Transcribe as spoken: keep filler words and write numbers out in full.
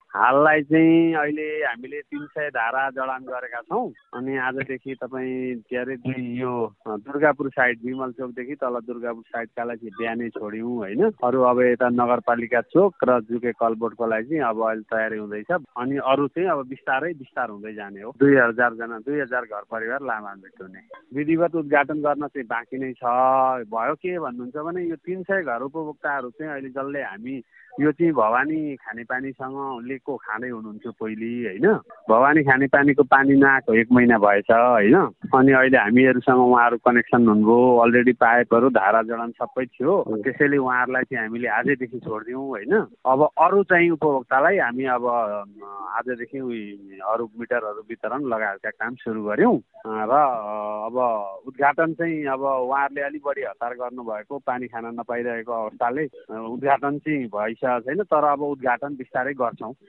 हाललाई चाहिँ अहिले हामीले तीन सय धारा जडान गरेका छौँ। अनि आजदेखि तपाईँ के अरे दुई यो दुर्गापुर साइड विमल चोकदेखि तल दुर्गापुर साइडकालाई चाहिँ बिहानै छोड्यौँ होइन। अरू अब यता नगरपालिका चोक र जुके कलबोर्डको लागि चाहिँ अब अहिले तयारी हुँदैछ। अनि अरू चाहिँ अब बिस्तारै बिस्तार हुँदै जाने हो। दुई हजारजना दुई हजार घर परिवार लाभान्वित हुने विधिवत उद्घाटन गर्न चाहिँ बाँकी नै छ। भयो के भन्नुहुन्छ भने यो तीन सय घर उपभोक्ताहरू चाहिँ अहिले जसले हामी यो चाहिँ भवानी खानेपानीसँगले को खाँदै हुनुहुन्थ्यो पहिले होइन। भवानी खानेपानीको पानी नआएको एक महिना भएछ होइन। अनि अहिले हामीहरूसँग उहाँहरू कनेक्सन हुनुभयो, अलरेडी पाइपहरू धारा जडान सबै थियो। त्यसैले उहाँहरूलाई चाहिँ हामीले आजैदेखि छोडिदिउँ होइन। अब अरू चाहिँ उपभोक्तालाई हामी अब आजदेखि अरू मिटरहरू वितरण लगायतका काम सुरु गऱ्यौँ। र अब उद्घाटन चाहिँ अब उहाँहरूले अलिक बढी हतार गर्नुभएको पानी खान नपाइरहेको अवस्थाले उद्घाटन चाहिँ भइसकेको छैन। तर अब उद्घाटन बिस्तारै गर्छौँ।